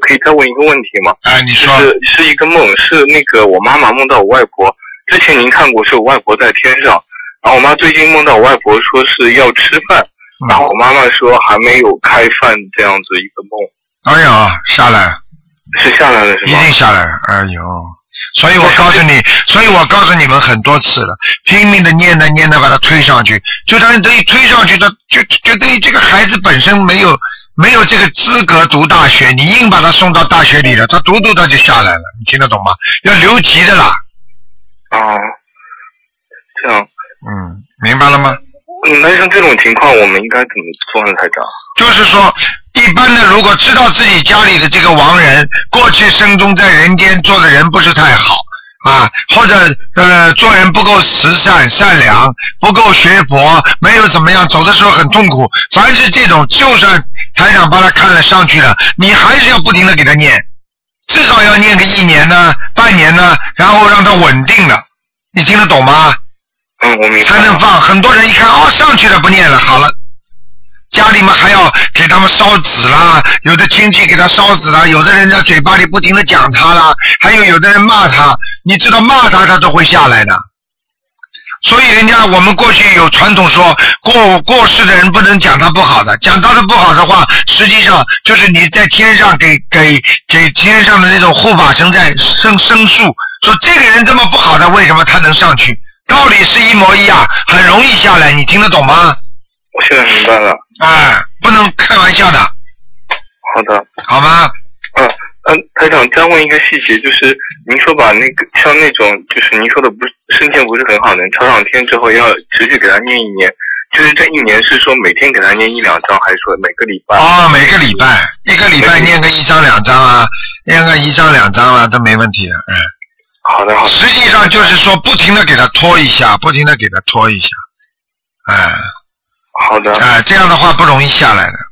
可以再问一个问题吗？ 你说。 是一个梦，是那个我妈妈梦到我外婆。之前您看过，是我外婆在天上，然后我妈最近梦到我外婆说是要吃饭，然后我妈妈说还没有开饭这样子一个梦。 哎呦，下来了。 是下来了是吗？ 一定下来了，哎呦。所以我告诉你们很多次了，拼命的念的把它推上去，就等于推上去的，就等于这个孩子本身没有这个资格读大学，你硬把他送到大学里了，他读他就下来了，你听得懂吗？要留级的啦。 这样。 明白了吗？ 那像这种情况我们应该怎么做呢，台长？ 就是说一般的如果知道自己家里的这个亡人过去生中在人间做的人不是太好啊，或者做人不够慈善善良，不够学佛，没有怎么样，走的时候很痛苦，凡是这种就算台长帮他看了上去了，你还是要不停的给他念，至少要念个1年呢半年呢，然后让他稳定了，你听得懂吗？ 我明白。 才能放。很多人一看上去了不念了，好了，家里面还要给他们烧纸啦，有的亲戚给他烧纸啦，有的人在嘴巴里不停的讲他啦，还有的人骂他，你知道骂他都会下来的。所以人家我们过去有传统说过世的人不能讲他不好的，讲他的不好的话，实际上就是你在天上给天上的那种护法神在申诉，说这个人这么不好的，为什么他能上去？道理是一模一样，很容易下来，你听得懂吗？ 我现在明白了。 不能开玩笑的。 好的。 好吗？ 台长，再问一个细节，就是您说把那个像那种就是您说的不是身体不是很好的人，超上天之后要持续给他念1年，就是这1年是说每天给他念1-2章，还是说每个礼拜？ 每个礼拜1个礼拜念个1章2章啊，念个1章2章啊都没问题的。 好的。 实际上就是说不停的给他拖一下，不停的给他拖一下。 好的。 这样的话不容易下来的。